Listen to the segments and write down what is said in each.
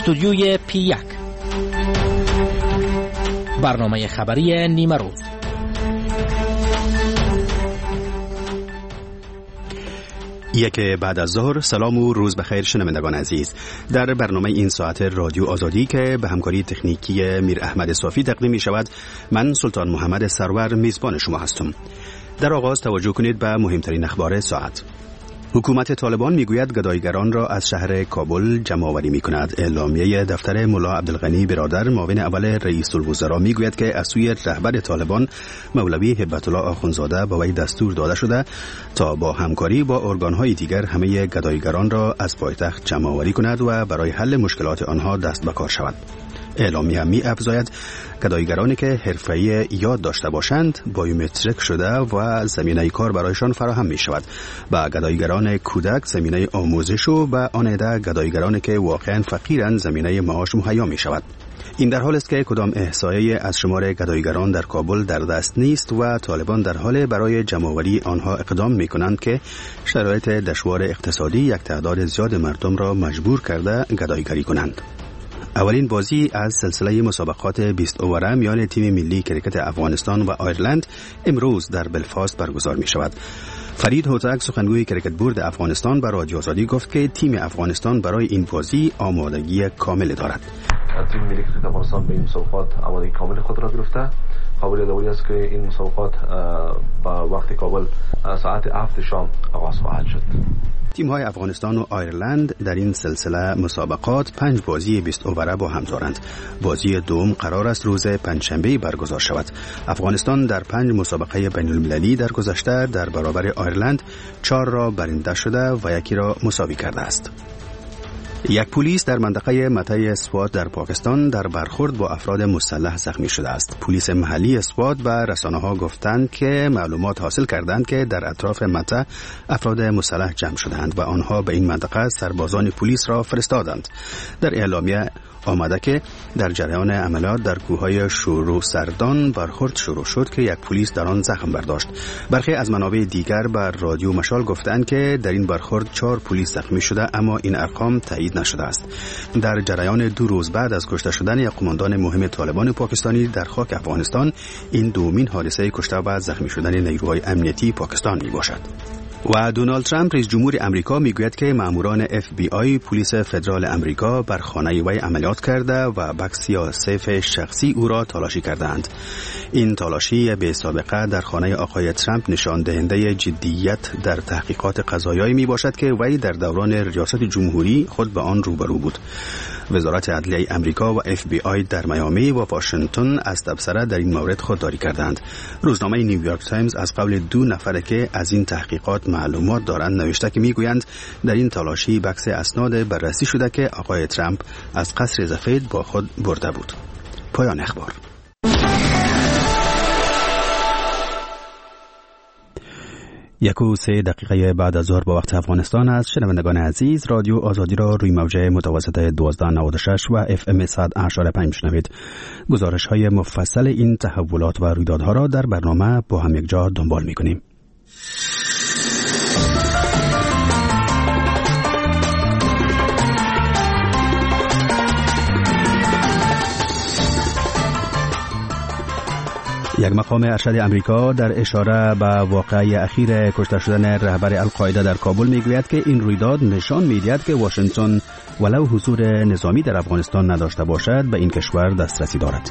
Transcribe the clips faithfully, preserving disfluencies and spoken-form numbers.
استودیوی پی یک، برنامه خبری نیمه روز. یک بعد از ظهر. سلام و روز بخیر شنوندگان عزیز. در برنامه این ساعت رادیو آزادی که به همکاری تکنیکی میر احمد صافی تقدیم می شود، من سلطان محمد سرور میزبان شما هستم. در آغاز توجه کنید به مهمترین اخبار ساعت. حکومت طالبان میگوید گداییگران را از شهر کابل جمع‌آوری می‌کند. اعلامیه دفتر ملا عبدالغنی برادر معاون اول رئیس الوزراء میگوید که از سوی رهبر طالبان مولوی هبت الله آخوندزاده به وی دستور داده شده تا با همکاری با ارگان‌های دیگر همه گداییگران را از پایتخت جمع‌آوری کند و برای حل مشکلات آنها دست به کار شود. اعلامیه می افزاید گداییگرانی که حرفه‌ای یاد داشته باشند بایومتریک شده و زمینه کار برایشان فراهم می شود. با گداییگران کودک زمینه آموزش و با آن عده گداییگرانی که واقعا فقیرند زمینه معاش مهیا می شود. این در حال است که کدام احصایه از شمار گداییگران در کابل در دست نیست و طالبان در حال برای جمع‌آوری آنها اقدام می کنند که شرایط دشوار اقتصادی یک تعداد زیاد مردم را مجبور کرده گداییگری کنند. اولین بازی از سلسله مسابقات بیست اووره میان تیم ملی کرکت افغانستان و آیرلند امروز در بلفاست برگزار می شود. فرید هوتک سخنگوی کرکت بورد افغانستان به رادیو آزادی گفت که تیم افغانستان برای این بازی آمادگی کامل دارد. تیم ملی کرکت افغانستان به این مسابقات آمادگی کامل خود را گرفته. قابل یادآوری است که این مسابقات با وقت کابل ساعت هفت شام آغاز خواهد شد. تیم‌های افغانستان و آیرلند در این سلسله مسابقات پنج بازی بیست اووره با هم دارند. بازی دوم قرار است روز پنجشنبه برگزار شود. افغانستان در پنج مسابقه بین‌المللی در گذشته در برابر آیرلند چهار را برنده شده و یکی را مساوی کرده است. یک پلیس در منطقه مته سوات در پاکستان در برخورد با افراد مسلح زخمی شده است. پلیس محلی سوات به رسانه‌ها گفتند که معلومات حاصل کردند که در اطراف مته افراد مسلح جمع شدند و آنها به این منطقه سربازان پلیس را فرستادند. در اعلامیه آمده که در جریان عملیات در کوههای شورو سردان برخورد شروع شد که یک پلیس در آن زخم برداشت. برخی از منابع دیگر بر رادیو مشال گفتند که در این برخورد چهار پلیس زخمی شده، اما این ارقام تایید نشده است. در جریان دو روز بعد از کشته شدن یک قماندان مهم طالبان پاکستانی در خاک افغانستان، این دومین حادثه کشته و زخمی شدن نیروهای امنیتی پاکستان می باشد. و دونالد ترامپ رئیس جمهور امریکا میگوید که ماموران اف بی آی پلیس فدرال امریکا بر خانه وی عملیات کرده و بکس یا سیف شخصی او را تلاشی کردند. این تلاشی به سابقه در خانه آقای ترامپ نشان دهنده جدیت در تحقیقات قضایی می باشد که وی در دوران ریاست جمهوری خود به آن روبرو بود. وزارت عدلیه امریکا و اف بی آی در میامی و واشنگتن از تبصره در این مورد خودداری کردند. روزنامه نیویورک تایمز از قول دو نفر که از این تحقیقات معلومات دارند نوشته که میگویند در این تلاشی بکس اسناد بررسی شده که آقای ترامپ از قصر سفید با خود برده بود. پایان اخبار. یک و سه دقیقه بعد از ظهر با وقت افغانستان است. شنوندگان عزیز، رادیو آزادی را روی موجه متوسط دوازده نود و شش و اف ام صد اشاره پنج میشنوید. گزارش های مفصل این تحولات و رویدادها را در برنامه با هم یک جا دنبال میکنیم. یک مقام ارشد امریکا در اشاره به واقعه اخیر کشته شدن رهبر القاعده در کابل میگوید که این رویداد نشان میدهد که واشنگتن ولو حضور نظامی در افغانستان نداشته باشد به این کشور دسترسی دارد.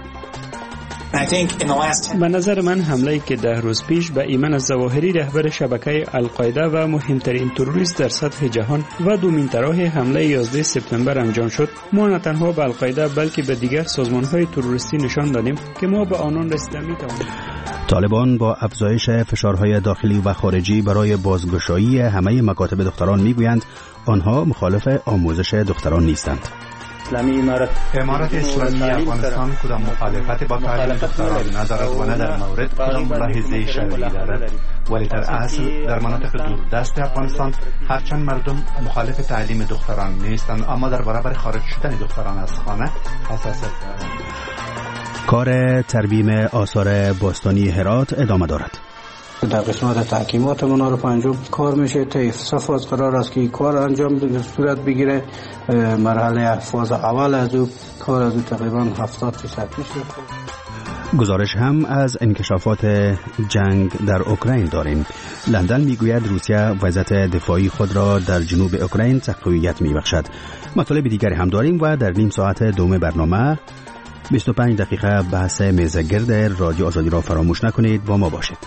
به نظر من حمله‌ای که ده روز پیش به ایمن الظواهری رهبر شبکه القاعده و مهمترین تروریست در سطح جهان و دومین طرح حمله یازده سپتامبر انجام شد، ما نه تنها به القاعده بلکه به دیگر سازمان‌های تروریستی نشان دادیم که ما به آنان رسیده می‌توانیم. طالبان با افزایش فشارهای داخلی و خارجی برای بازگشایی همه مکاتب دختران میگویند آنها مخالف آموزش دختران نیستند. امارت اسلامی افغانستان کدام مخالفت با تعلیم دختران ندارد و نه در مورد کدام ملاحظه شرعی دارد، ولی در اصل در مناطق دوردست افغانستان هرچند مردم مخالف تعلیم دختران نیستند، اما در برابر خارج شدن دختران از خانه حساسیت دارند. کار ترمیم آثار باستانی هرات ادامه دارد. در قسمت تحکیمات منار پنجم کار میشه تا احتساف قرار است که کار انجام صورت بگیره. مرحله فاز اول از او کار از او تقریبا هفتاد درصد میشه. گزارش هم از انکشافات جنگ در اوکراین داریم. لندن میگوید روسیه وضعیت دفاعی خود را در جنوب اوکراین تقویت میبخشد. مطالب دیگری هم داریم و در نیم ساعت دوم برنامه بیست و پنج دقیقه بحث میزگرد رادیو آزادی را فراموش نکنید، با ما باشید.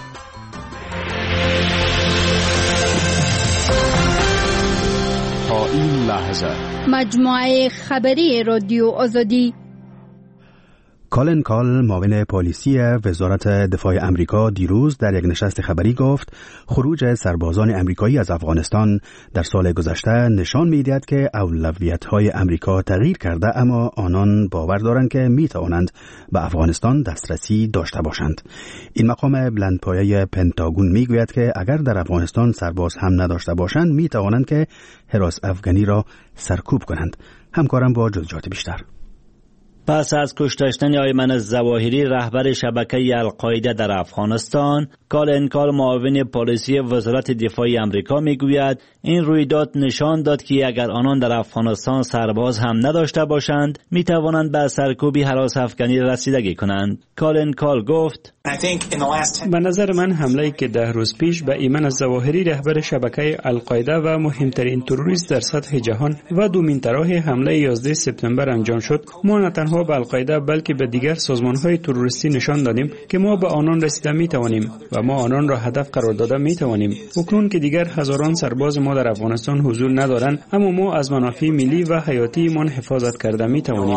تا این لحظه مجموعه خبری رادیو آزادی. کالن کال معاون پلیسی وزارت دفاع امریکا دیروز در یک نشست خبری گفت خروج سربازان امریکایی از افغانستان در سال گذشته نشان می‌دهد که اولویت‌های امریکا تغییر کرده، اما آنان باور دارند که می‌توانند به افغانستان دسترسی داشته باشند. این مقام بلندپایه پنتاگون می‌گوید که اگر در افغانستان سرباز هم نداشته باشند می‌توانند که حراس افغانی را سرکوب کنند. همکارم با جزئیات بیشتر. پس از کشتن ایمن الظواهری رهبر شبکه القاعده در افغانستان، کالن کال معاون پلیسی وزارت دفاع امریکا میگوید این رویداد نشان داد که اگر آنان در افغانستان سرباز هم نداشته باشند میتوانند به سرکوبی هراس افغانی رسیدگی کنند. کالن کال گفت به نظر من حمله‌ای که ده روز پیش به ایمن الظواهری رهبر شبکه القاعده و مهمترین تروریست در سطح جهان و دومین طرح حمله یازده سپتامبر انجام شد، ما نه تنها به القاعده بلکه به دیگر سازمان‌های تروریستی نشان دادیم که ما به آنان رسیده می‌توانیم و ما آنان را هدف قرار داده می‌توانیم. اکنون که دیگر هزاران سرباز ما در افغانستان حضور ندارند، اما ما از منافع ملی و حیاتیمان حفاظت کرده می‌توانیم.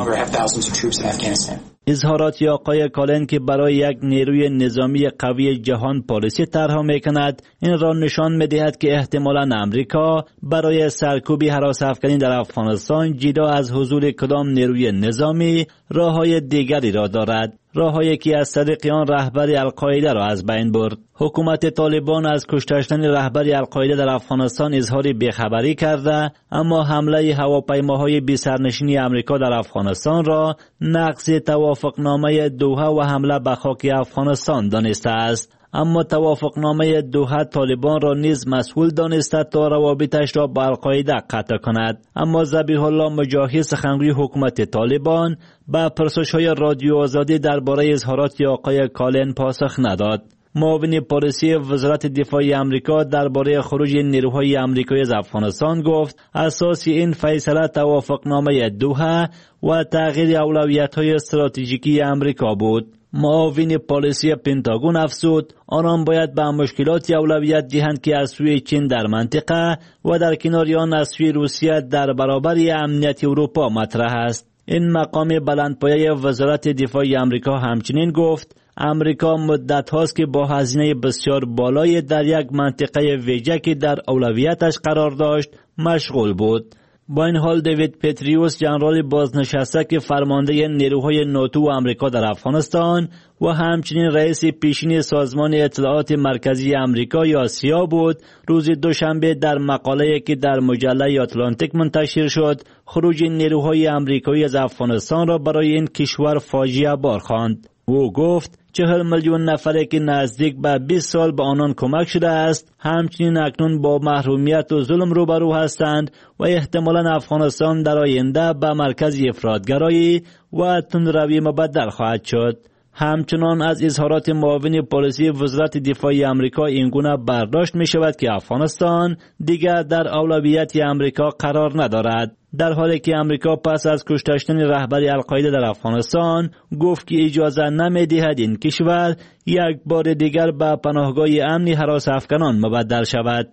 اظهارات آقای کالن که برای یک نیروی نظامی قوی جهان پالیسی طرح می‌کند، این را نشان می‌دهد که احتمالاً امریکا برای سرکوبی هراس افغانی در افغانستان جدا از حضور کدام نیروی نظامی راه‌های دیگری را دارد، راه‌هایی که از طریق آن رهبر القاعده را از بین برد. حکومت طالبان از کشتن رهبر القاعده در افغانستان اظهار بیخبری کرده، اما حمله هواپیماهای بی سرنشین امریکا در افغانستان را نقض توافقنامه دوحه و حمله به خاک افغانستان دانسته است. اما توافقنامه دوحه طالبان را نیز مسئول دانسته تا روابطش را با القاعده قطع کند. اما ذبیح الله مجاهد سخنگوی حکومت طالبان به پرسش‌های رادیو آزادی درباره اظهارات آقای کالن پاسخ نداد. معاون پلیسی وزارت دفاع امریکا درباره خروج نیروهای آمریکایی از افغانستان گفت اساس این فیصله توافقنامه دوحه و تغییر اولویت‌های استراتژیکی امریکا بود. معاون پلیسی پنتاگون افزود آنان باید به مشکلات اولویت دهند که از سوی چین در منطقه و در کنار آن از سوی روسیه در برابر امنیت اروپا مطرح است. این مقام بلندپایه وزارت دفاع امریکا همچنین گفت امریکا مدت هاست که با هزینه بسیار بالای در یک منطقه ویژه که در اولویتش قرار داشت مشغول بود. با این حال دیوید پتریوس ژنرال بازنشسته که فرمانده نیروهای ناتو و آمریکا در افغانستان و همچنین رئیس پیشین سازمان اطلاعات مرکزی آمریکا یا سیا بود، روز دوشنبه در مقاله‌ای که در مجله آتلانتیک منتشر شد خروج نیروهای آمریکایی از افغانستان را برای این کشور فاجعه بار خواند. او گفت چهل میلیون نفری که نزدیک به بیست سال به آنان کمک شده است همچنین اکنون با محرومیت و ظلم روبرو هستند و احتمالاً افغانستان در آینده به مرکز افراطگرایی و تندروی مبدل خواهد شد. همچنان از اظهارات معاون پلیسی وزارت دفاع امریکا اینگونه برداشت می شود که افغانستان دیگر در اولویت امریکا قرار ندارد، در حالی که امریکا پس از کشتن رهبر القاعده در افغانستان گفت که اجازه نمی دهد این کشور یک بار دیگر به پناهگاه امنی هراس افغانان مبدل شود.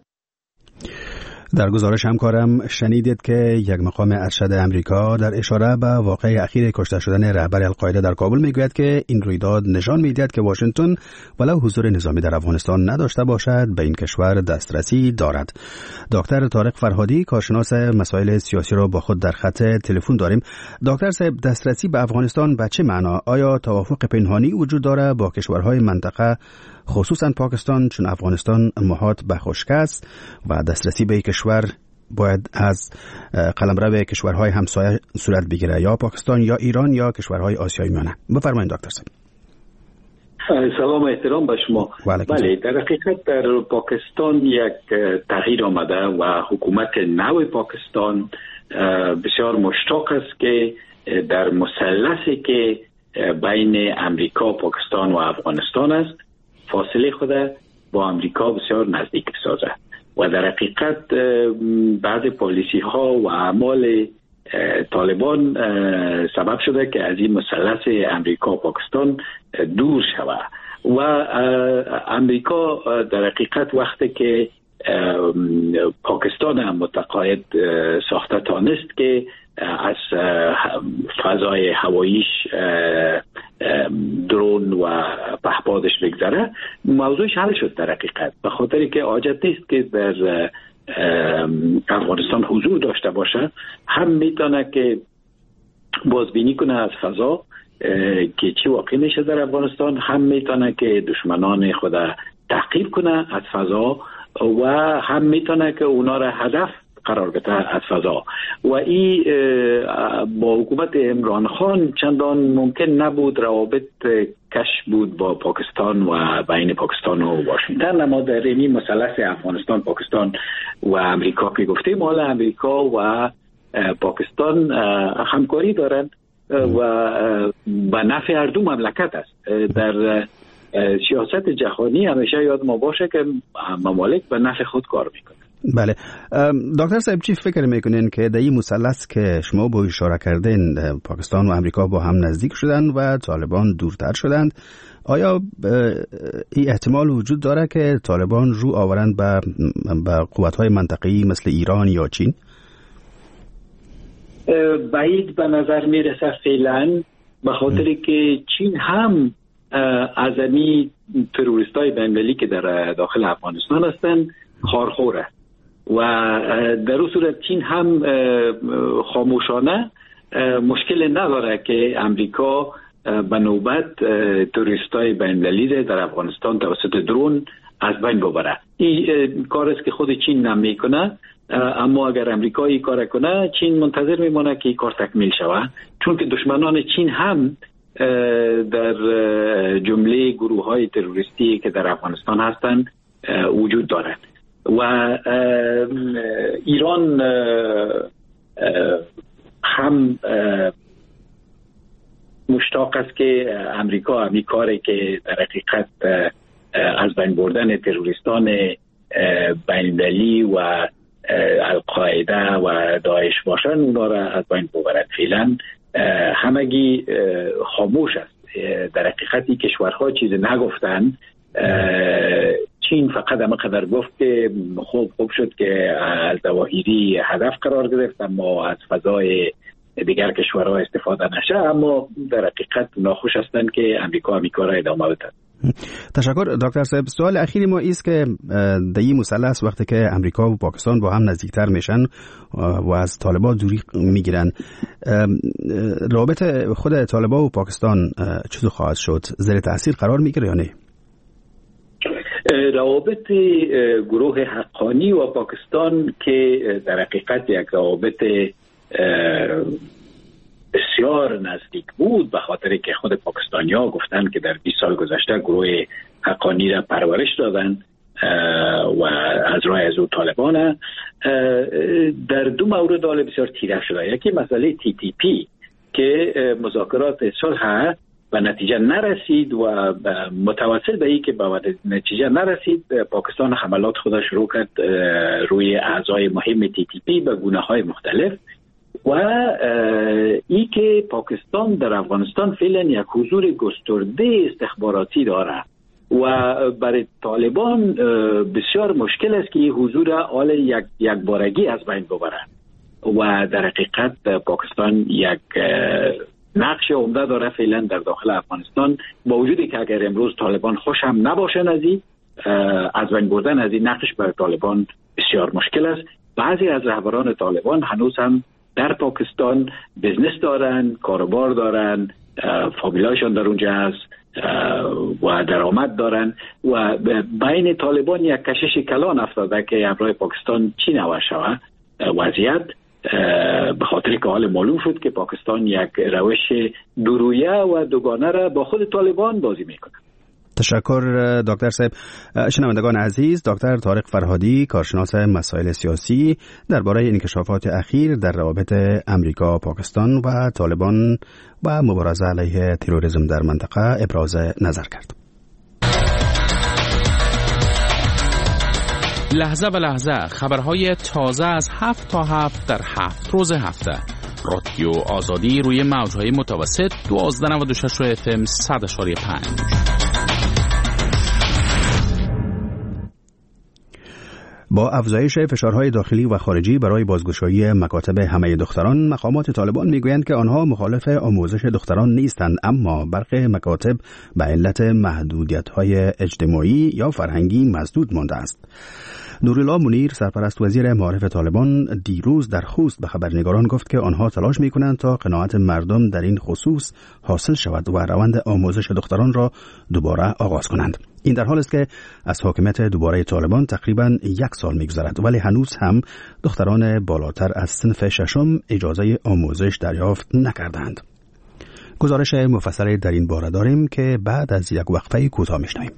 در گزارش همکارم شنیدید که یک مقام ارشد امریکا در اشاره به واقعه اخیر کشته شدن رهبر القاعده در کابل میگوید که این رویداد نشان میدهد که واشنگتن ولو حضور نظامی در افغانستان نداشته باشد به این کشور دسترسی دارد. دکتر طارق فرهادی کارشناس مسائل سیاسی را با خود در خط تلفن داریم. دکتر صاحب، دسترسی به افغانستان به چه معنا؟ آیا توافق پنهانی وجود دارد با کشورهای منطقه خصوصا پاکستان، چون افغانستان محاط به خشکی است و دسترسی به کشور باید از قلمرو کشورهای همسایه صورت بگیره، یا پاکستان یا ایران یا کشورهای آسیای میانه؟ بفرمایید دکتر صاحب. سلام احترام به شما. بله، در حقیقت در پاکستان یک تغییر آمده و حکومت نو پاکستان بسیار مشتاق است که در مثلثی که بین امریکا، پاکستان و افغانستان است فاصله خود با امریکا بسیار نزدیک بسازد و در حقیقت بعض پالیسی ها و اعمال طالبان سبب شده که از این مثلث امریکا پاکستان دور شود و امریکا در حقیقت وقتی که پاکستان متقاعد ساخته تانست که از فضای هواییش درون و پهپادش بگذره، موضوعش حل شد در حقیقت، به خاطری که حاجت نیست که در افغانستان حضور داشته باشه، هم میتونه که بازبینی کنه از فضا که چی واقع میشه در افغانستان، هم میتونه که دشمنان خود تعقیب کنه از فضا و هم میتونه که اونا را هدف قرار بده از فضا و این با حکومت عمران خان چندان ممکن نبود روابط کش بود با پاکستان و بین پاکستان و واشنگتن. اما در این مثلث افغانستان، پاکستان و امریکا که گفتیم، مال امریکا و پاکستان همکاری دارند و به نفع هر دو مملکت است. در سیاست جهانی همیشه یاد ما باشه که ممالک به نفع خود کار میکنه. بله دکتر صاحب، چی فکر میکنین که در این مثلث که شما با اشاره کردین پاکستان و امریکا با هم نزدیک شدن و طالبان دورتر شدند، آیا این احتمال وجود داره که طالبان رو آورند به به قوت‌های منطقه‌ای مثل ایران یا چین؟ بعید به نظر میرسه فعلا، به خاطر که چین هم از امی تروریستای بین‌المللی که در داخل افغانستان هستند خارخوره و در اون صورت چین هم خاموشانه مشکل نداره که امریکا به نوبت تروریستای بین‌المللی در افغانستان توسط درون از بین ببره. این کار است که خود چین نمیکنه، اما اگر امریکا این کار کنه چین منتظر میمونه که این کار تکمیل شود، چون که دشمنان چین هم در جمله گروه های تروریستی که در افغانستان هستند وجود دارد و ایران هم مشتاق است که امریکا همین کاری که در حقیقت از بین بردن تروریستان بین‌المللی و القاعده و داعش باشن اونا را از بین ببرد. فعلا همگی خاموش است. در حقیقت این کشورها چیز نگفتن. چین فقط همه قدر گفت که خوب خوب شد که الظواهری هدف قرار گرفت اما از فضای دیگر کشورها استفاده نشه، اما در حقیقت ناخوش هستند که امریکا امریکا را ادامه بده. تشکر دکتر صاحب. سوال اخیری ما است که در این مثلث وقتی که امریکا و پاکستان با هم نزدیکتر میشن و از طالبان دوری میگیرن، رابطه خود طالبان و پاکستان چطور خواهد شد؟ زیر تاثیر قرار میگیره یا نه؟ روابط گروه حقانی و پاکستان که در حقیقت یک روابط بسیار نزدیک بود، به خاطر که خود پاکستانی‌ها گفتن که در بیست سال گذشته گروه حقانی را پرورش دادن و از راه از او طالبان، در دو مورد حال بسیار تیره شده. یکی مسئله تی تی پی که مذاکرات صلح به نتیجه نرسید و متوسل به این که به نتیجه نرسید، پاکستان حملات خودش شروع کرد روی اعضای مهم تی تی پی به گونه‌های مختلف و ای که پاکستان در افغانستان فعلا یک حضور گسترده استخباراتی داره و برای طالبان بسیار مشکل است که این حضور آل یک یک بارگی از بین ببره و در حقیقت پاکستان یک نقش عمده داره فعلا در داخل افغانستان، با وجودی که اگر امروز طالبان خوش هم نباشن از این از بین بردن از این نقش برای طالبان بسیار مشکل است. بعضی از رهبران طالبان هنوز هم در پاکستان بزنس دارن، کاروبار دارن، فامیلاشون در اونجا هست و درآمد دارن و بین طالبان یک کشش کلان افتاده که همراه پاکستان چی نوع شود وضعیت، به خاطر که حال معلوم شد که پاکستان یک روش دورویه و دوگانه را با خود طالبان بازی میکنه. تشکر دکتر صاحب. شنوندگان عزیز، دکتر طارق فرهادی، کارشناس مسائل سیاسی، درباره انکشافات اخیر در روابط امریکا، پاکستان و طالبان و مبارزه علیه تروریسم در منطقه ابراز نظر کرد. لحظه به لحظه خبرهای تازه از هفت تا هفت در هفت روز هفته. رادیو آزادی روی موجهای متوسط دوازده نود و شش اف ام صد و پنج. با افزایش فشارهای داخلی و خارجی برای بازگشایی مکاتب همه دختران، مقامات طالبان میگویند که آنها مخالف آموزش دختران نیستند، اما برخی مکاتب به علت محدودیت‌های اجتماعی یا فرهنگی مسدود مانده است. نورالله منیر، سرپرست وزیر معارف طالبان، دیروز در خوست به خبرنگاران گفت که آنها تلاش می‌کنند تا قناعت مردم در این خصوص حاصل شود و روند آموزش دختران را دوباره آغاز کنند. این در حال است که از حاکمیت دوباره طالبان تقریباً یک سال می‌گذرد، ولی هنوز هم دختران بالاتر از صنف ششم اجازه آموزش دریافت نکردند. گزارش مفصلی در این باره داریم که بعد از یک وقفه کوتاه می‌شنویم.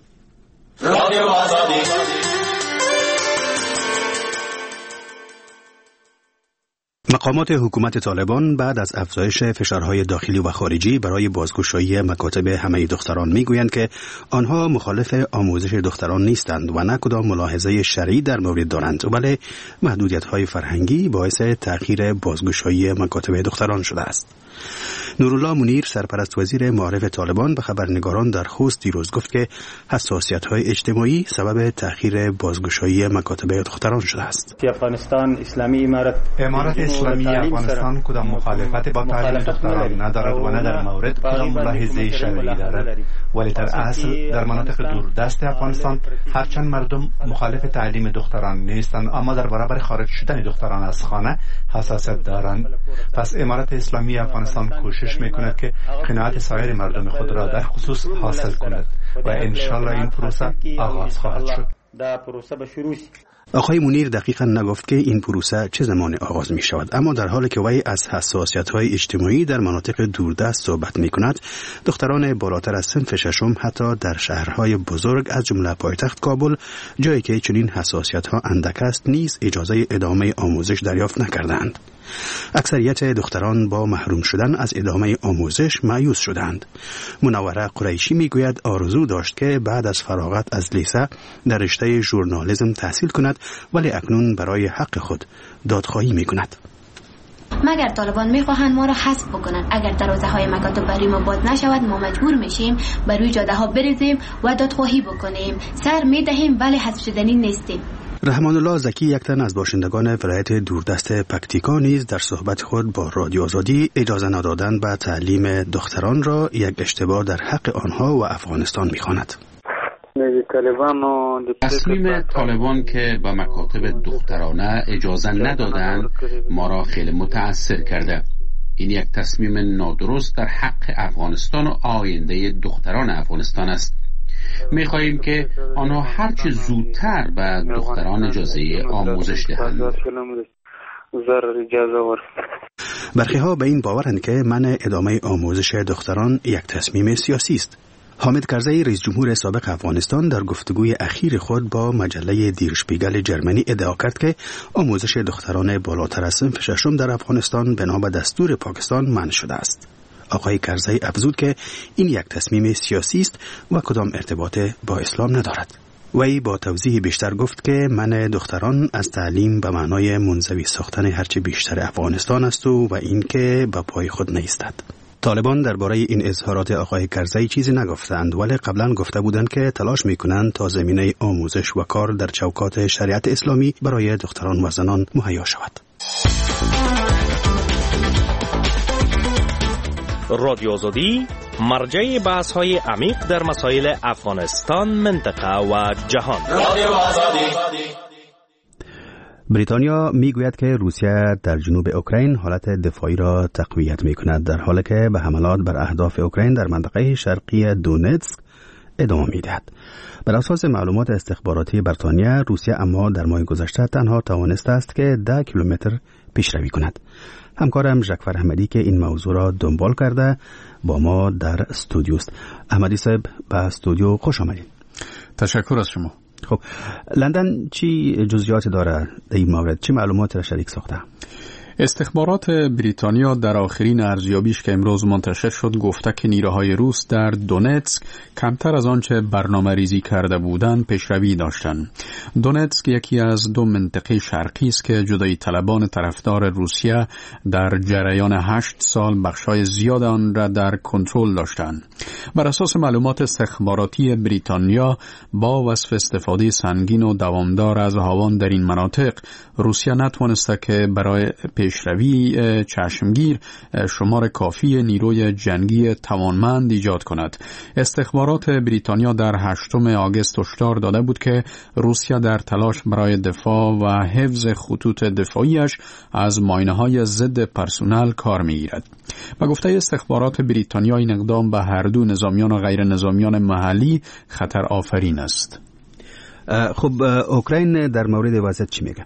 مقامات حکومت طالبان بعد از افزایش فشارهای داخلی و خارجی برای بازگشایی مکاتب همه دختران میگویند که آنها مخالف آموزش دختران نیستند و نه کدام ملاحظه شرعی در مورد دارند، ولی محدودیت‌های فرهنگی باعث تأخیر بازگشایی مکاتب دختران شده است. نورالله منیر، سرپرست وزیر معارف طالبان، به خبرنگاران در خوست دیروز گفت که حساسیت‌های اجتماعی سبب تأخیر بازگشایی مکاتب دختران شده است. افغانستان اسلامی امارت امارت اسلامی افغانستان کدام مخالفت با تعلیم دختران ندارد و نه در مورد کدام ملاحظه شرعی دارد، ولی در اصل در مناطق دوردست افغانستان هرچند مردم مخالف تعلیم دختران نیستند، اما در برابر خارج شدن دختران از خانه حساسیت دارند. پس امارت اسلامی افغانستان کوشش میکند که قناعت سایر مردم خود را در خصوص حاصل کند و انشالله این پروسه آغاز خواهد شد. آقای منیر دقیقا نگفت که این پروسه چه زمان آغاز می شود، اما در حالی که وی از حساسیت‌های اجتماعی در مناطق دوردست صحبت می کند، دختران بالاتر از صنف ششم حتی در شهرهای بزرگ از جمله پایتخت کابل، جایی که چنین حساسیت‌ها اندک است، نیز اجازه ادامه آموزش دریافت نکردند. اکثریت دختران با محروم شدن از ادامه آموزش مایوس شدند. منوره قریشی میگوید آرزو داشت که بعد از فراغت از لیسه در رشته ژورنالیسم تحصیل کند، ولی اکنون برای حق خود دادخواهی میکند. مگر طالبان میخواهند ما را حذف بکنند، اگر دروازه های مکاتب برای ما باز نشود، ما مجبور میشیم بر روی جاده ها بریزیم و دادخواهی بکنیم. سر میدهیم ولی حذف شدنی نیستیم. رحمان الله زکی، یک تن از باشندگان ولایت دوردست پکتیکا، نیز در صحبت خود با رادیو آزادی اجازه ندادن به تعلیم دختران را یک اشتباه در حق آنها و افغانستان می‌خواند. تصمیم طالبان که به مکاتب دخترانه اجازه ندادند ما را خیلی متأثر کرده. این یک تصمیم نادرست در حق افغانستان و آینده دختران افغانستان است. می‌خواهیم که آنها هرچه زودتر به دختران اجازه آموزش دهند. برخی ها به این باورند که منع ادامه آموزش دختران یک تصمیم سیاسی است. حامد کرزی، رئیس جمهور سابق افغانستان، در گفتگوی اخیر خود با مجله دیر شپیگل جرمنی ادعا کرد که آموزش دختران بالاتر از صنف ششم در افغانستان بنا به دستور پاکستان منع شده است. آقای کرزی افزود که این یک تصمیم سیاسی است و کدام ارتباط با اسلام ندارد. وی با توضیح بیشتر گفت که منع دختران از تعلیم به معنای منزوی ساختن هرچه بیشتر افغانستان است و و این که به پای خود نیستد. طالبان درباره این اظهارات آقای کرزی چیزی نگفتند، ولی قبلا گفته بودند که تلاش میکنند تا زمینه آموزش و کار در چوکات شریعت اسلامی برای دختران و زنان مهیا شود. رادیو آزادی، مرجع بحث های عمیق در مسائل افغانستان، منطقه و جهان. رادیو آزادی. بریتانیا میگوید که روسیه در جنوب اوکراین حالت دفاعی را تقویت میکند، در حالی که به حملات بر اهداف اوکراین در منطقه شرقی دونتسک ادامه می‌دهد. بر اساس معلومات استخباراتی بریتانیا، روسیه اما در ماه گذشته تنها توانسته است که ده کیلومتر پیشروی کند. همکارم ژکفر احمدی که این موضوع را دنبال کرده با ما در استودیو است. احمدی صاحب به استودیو خوش آمدید. تشکر از شما. خب لندن چی جزئیات داره در این مورد؟ چه معلوماتی را شریک ساخته؟ استخبارات بریتانیا در آخرین ارزیابیش که امروز منتشر شد گفته که نیروهای روس در دونتسک کمتر از آنچه برنامه ریزی کرده بودند پیشروی داشتند. دونتسک یکی از دو منطقه شرقی است که جدایی طلبان طرفدار روسیه در جریان هشت سال بخشای زیاد آن را در کنترل داشتند. بر اساس معلومات استخباراتی بریتانیا با وصف استفاده سنگین و دوامدار از هاوان در این مناطق، روسیه نتوانسته که برای پیشروی چشمگیر شمار کافی نیروی جنگی توانمند ایجاد کند. استخبارات بریتانیا در هشتم آگوست هشدار داده بود که روسیه در تلاش برای دفاع و حفظ خطوط دفاعیش از ماینه‌های ضد پرسونل کار می‌گیرد. و گفته استخبارات بریتانیا این اقدام به هر دو نظامیان و غیر نظامیان محلی خطر آفرین است. خب اوکراین در مورد وضعیت چی میگه؟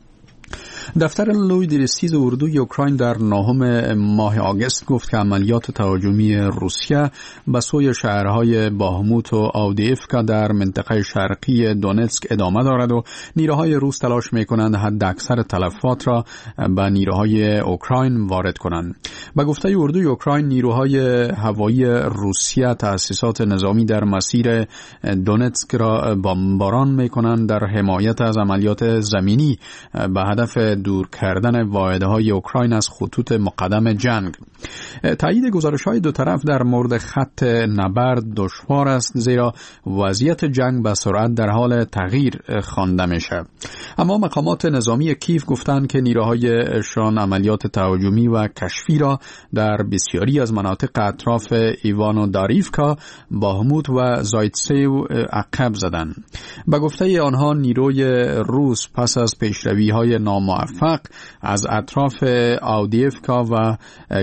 دفتر لوی دیرسیز اردوی اوکراین در نهم ماه آگوست گفت که عملیات تهاجمی روسیه به سوی شهرهای باهموت و آودیفکا در منطقه شرقی دونتسک ادامه دارد و نیروهای روس تلاش می‌کنند حداکثر تلفات را به نیروهای اوکراین وارد کنند. به گفته اردوی اوکراین، نیروهای هوایی روسیه تأسیسات نظامی در مسیر دونتسک را بمباران می‌کنند در حمایت از عملیات زمینی به هدف دور کردن واحدهای اوکراین از خطوط مقدم جنگ. تایید گزارش‌های دو طرف در مورد خط نبرد دشوار است، زیرا وضعیت جنگ به سرعت در حال تغییر خوانده میشه. اما مقامات نظامی کیف گفتند که نیروهایشان عملیات تهاجمی و کشفی را در بسیاری از مناطق اطراف ایوانو داریفکا، باهموت و زایتسیو عقب زدند. به گفته آنها نیروی روس پس از پیشروی‌های ناموفق از اطراف آودیفکا و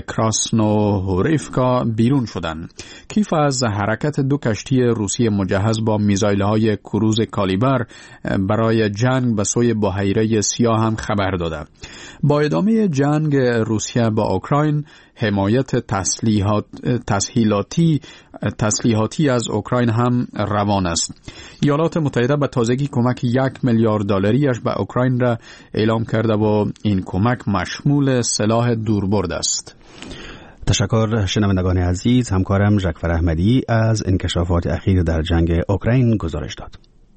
کراسنوهوریفکا بیرون شدند. کیف از حرکت دو کشتی روسی مجهز با میزایل‌های کروز کالیبر برای جنگ به سوی بحیره سیاه هم خبر داده. با ادامه جنگ روسیه با اوکراین، حمایت تسلیحات تسهیلاتی تسلیحاتی از اوکراین هم روان است. ایالات متحده به تازگی کمک یک میلیارد دلاریش به اوکراین را اعلام کرده و این کمک مشمول سلاح دوربرد است. تشکر شنوندگان عزیز. همکارم ژکفر احمدی از انکشافات اخیر در جنگ اوکراین گزارش داد.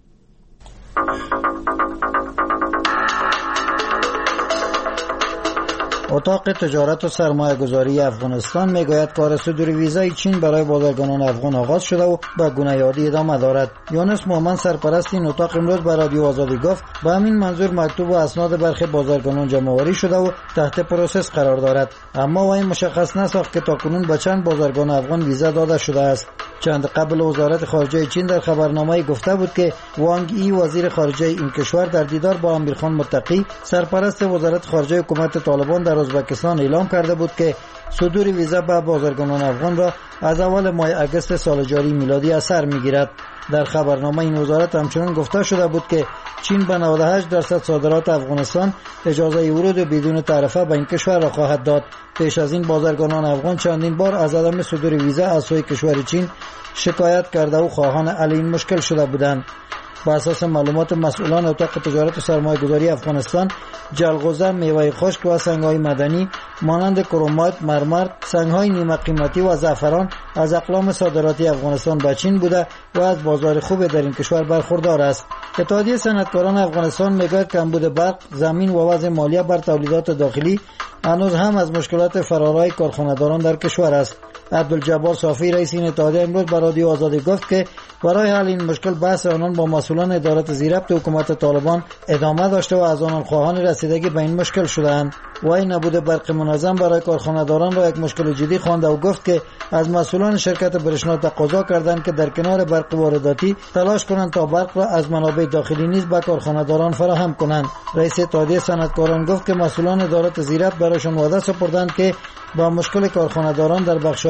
اتاق تجارت و سرمایه گذاری افغانستان میگوید کار صدور ویزای چین برای بازرگانان افغان آغاز شده و به گونه‌یادی ادامه دارد. یونس مومن سرپرست این اتاق امروز به رادیو آزادی گفت به همین منظور مکتوب و اسناد برخی بازرگانان جمع‌آوری شده و تحت پروسس قرار دارد، اما و این مشخص نساخت که تاکنون به چند بازرگان افغان ویزا داده شده است. چند قبل وزارت خارجه چین در خبرنامه‌ای گفته بود که وانگ ای وزیر خارجه این کشور در دیدار با امیرخان متقی سرپرست وزارت خارجه حکومت طالبان در ازبکستان اعلام کرده بود که صدور ویزا به بازرگانان افغان را از اول ماه اگست سال جاری میلادی اثر می‌گیرد. در خبرنامه این وزارت همچنین گفته شده بود که چین به نود و هشت درصد صادرات افغانستان اجازه ورود بدون تعرفه به این کشور را خواهد داد. پیش از این بازرگانان افغان چندین بار از عدم صدور ویزا از سوی کشور چین شکایت کرده و خواهان حل این مشکل شده بودند. بر اساس معلومات مسئولان اتاق تجارت و سرمایه گذاری افغانستان، جلغوزه، میوه خشک و سنگ‌های مدنی مانند کرومایت، مرمر، سنگ‌های نیمه قیمتی و زعفران از اقلام صادراتی افغانستان به چین بوده و از بازار خوب در این کشور برخوردار است. اتحادیه صنعتکاران افغانستان میگوید کمبود برق، زمین و وضع مالیه بر تولیدات داخلی هنوز هم از مشکلات فرارای کارخانه‌داران در کشور است. عبدالجبار صافی رئیس این اتحادیه امروز به رادیو آزادی گفت که برای حل این مشکل بحث آنان با مسئولان ادارات زیربط حکومت طالبان ادامه داشته و از آنان خواهان رسیدگی به این مشکل شدند. و این نبود برق منظم برای کارخانه‌داران را یک مشکل جدی خوانده و گفت که از مسئولان شرکت برشنا تقاضا کردند که در کنار برق وارداتی تلاش کنند تا برق را از منابع داخلی نیز به کارخانه‌داران فراهم کنند. رئیس اتحادیه صنعتکاران گفت که مسئولان ادارات زیربط برایشان وعده سپردند که با مشکل کارخانه‌داران در بخش‌های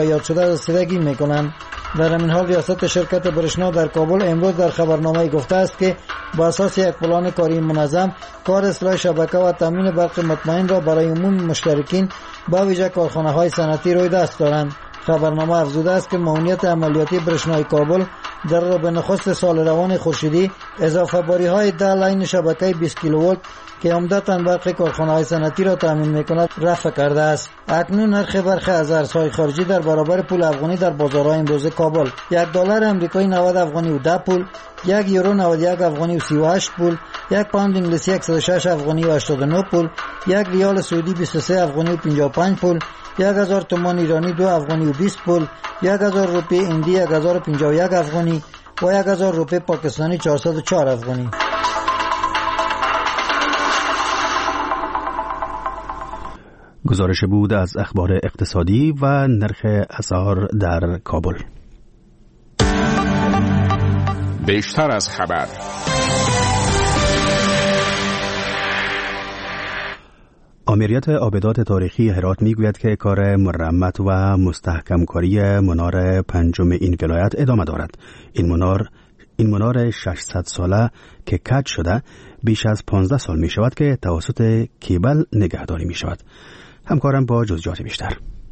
منابع یاد شده رسیدگی میکنند. در همین حال ریاست شرکت برشنا در کابل امروز در خبرنامه گفته است که با اساس یک پلان کاری منظم کار اصلاح شبکه و تامین برق مطمئن را برای عموم مشترکین با ویژه کارخانه‌های صنعتی روی دست دارند. خبرنامه افزوده است که معاونیت عملیاتی برشنای کابل در ربع نخست سال روان خورشیدی اضافه باری های ده لاین شبکه بیست کیلوولت که عمدتاً برق کارخانه‌های صنعتی را تامین می‌کند رفع کرده است. اکنون نرخ برق از ارزهای خارجی در برابر پول افغانی در بازارهای امروز کابل یک دلار آمریکایی نود افغانی و ده پول، یک یورو نود و یک افغانی و سی و هشت پول، یک پوند انگلیسی صد و شش افغانی و هشتاد و نه پول، یک ریال سعودی بیست و سه افغانی و پنجاه و پنج پول، یک هزار تومان ایرانی دو افغانی و بیست پول، یک هزار روپیه هندی یک هزار و پنجاه و یک افغانی و یک هزار روپیه پاکستانی چهارصد و چهار افغانی. گزارش بود از اخبار اقتصادی و نرخ اسعار در کابل. بیشتر از خبر. آمریت آبدات تاریخی هرات میگوید که کار مرمت و مستحکم کاری منار پنجم این ولایت ادامه دارد. این منار این منار ششصد ساله که کج شده بیش از پانزده سال می شود که توسط کیبل نگهداری می شود. همکارم با جزئیات بیشتر.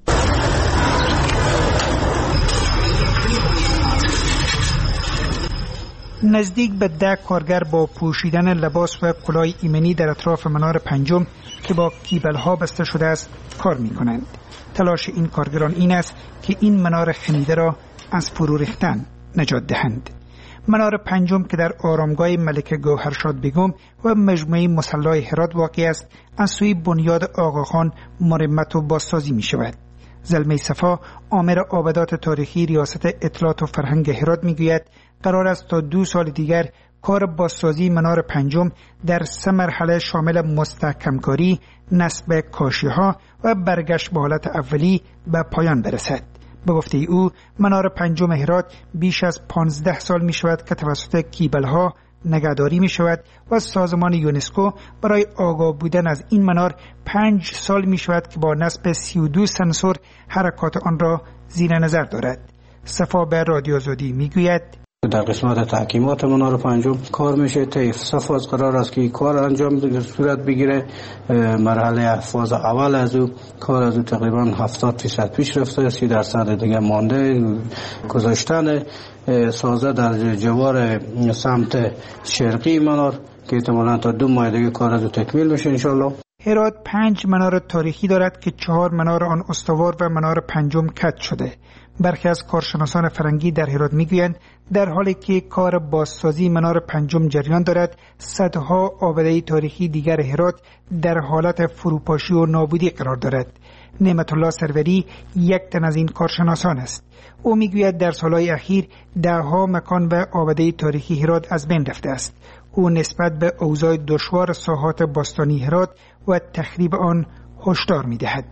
نزدیک به ده کارگر با پوشیدن لباس و کلاه ایمنی در اطراف منار پنجم که با کیبل ها بسته شده است کار می کنند. تلاش این کارگران این است که این منار خمیده را از فرو ریختن نجات دهند. منار پنجم که در آرامگاه ملکه گوهرشاد بیگم و مجموعه مصلی هرات واقع است، از سوی بنیاد آقاخان مرمت و بازسازی می شود. زلمه صفا آمر آبدات تاریخی ریاست اطلاعات و فرهنگ هرات می گوید قرار است تا دو سال دیگر کار بازسازی منار پنجم در سه مرحله شامل مستحکم کاری، نصب کاشی ها و برگشت به حالت اولی به پایان برسد. به گفته او منار پنجم هرات بیش از پانزده سال می شود که توسط کیبل ها نگهداری می شود و سازمان یونسکو برای آگاه بودن از این منار پنج سال می شود که با نصب سی و دو سنسور حرکات آن را زیر نظر دارد. صفا به رادیو آزادی می گوید در قسمت تحکیمات منار پنجم کار میشه. طیف صفاز قرار است که کار انجام صورت بگیره. مرحله فاز اول از او کار از او تقریبا هفتاد درصد پیش رفته، سی درصد دیگه مانده. گذاشتن سازه در جوار سمت شرقی منار که احتمالاً تا دو ماه دیگه کار از او تکمیل میشه انشالله. هرات پنج منار تاریخی دارد که چهار منار آن استوار و منار پنجم کج شده. برخی از کارشناسان فرنگی در هرات میگویند در حالی که کار بازسازی منار پنجم جریان دارد، صدها آبده تاریخی دیگر هرات در حالت فروپاشی و نابودی قرار دارد. نعمت الله سروری یک تن از این کارشناسان است. او میگوید در سالهای اخیر دهها مکان و آبده تاریخی هرات از بین رفته است. او نسبت به اوضاع دشوار ساحات باستانی هرات و تخریب آن هشدار میدهد.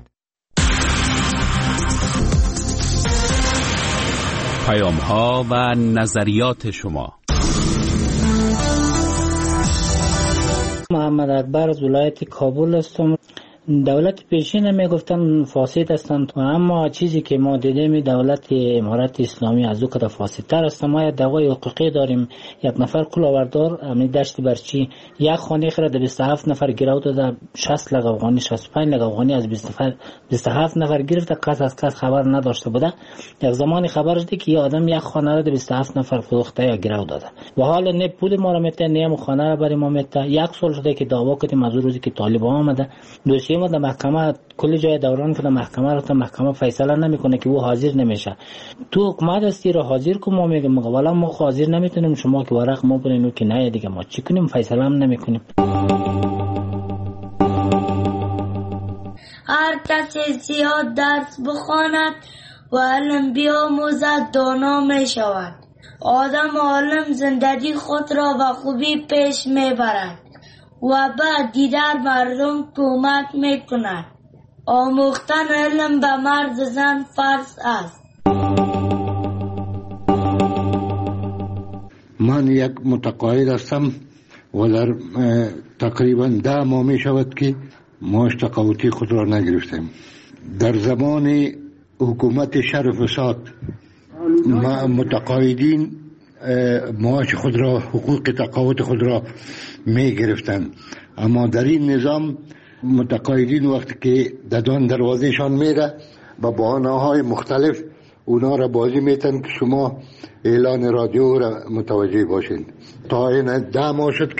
پیام ها و نظریات شما. محمد اکبر از ولایت کابل هستم. دولت پیشین می گفتن فاسد هستند، اما چیزی که ما دیدیم دولت امارت اسلامی از او کده فاسدتر است. ما یک دعوای حقوقی داریم. یک نفر کلاوردار امنی دشت برچی یک خانه خرد بیست و هفت نفر گرو داده، شصت لک افغانی شصت و پنج لک افغانی از بیست و هفت نفر گرفته، کس از کس خبر نداشته بوده. یک زمانی خبر شده که یه آدم یک خانه را بیست و هفت نفر فروخته یا گرو داده و حالا نه پول ما را میته نه خانه را برای ما میته. یک سال شده که دعوا کردیم از روزی که طالبان آمده، دوسیه ما در محکمه کلی جای دوران که محکمه را تا محکمه فیصله نمیکنه که او حاضر نمیشه. تو حکومت استی را حاضر کو، ما میگیم والا ما حاضر نمیتونیم، شما که ورق ما برین که نه دیگه ما چی کنیم، فیصله هم نمیکنیم. هر کسی زیاد درس بخواند و علم بیاموزد دانا می شود. آدم عالم زندگی خود را به خوبی پیش میبرد و بعد دیگر مردم کمک میکند. آموختن علم به مرد زن فرض است. من یک متقاعد هستم و در تقریبا ده ماه می شود که معاش تقاعدی خود را نگرفتم. در زمان حکومت شر و فساد متقاعدین معاش خود را، حقوق تقاعد خود را می گرفتند، اما در این نظام متقاعدین وقتی که ددان دروازهشان میره با بهانه‌های مختلف اونا را بازی میتن که شما اعلان رادیو را متوجه باشین. تا این ده ماه شد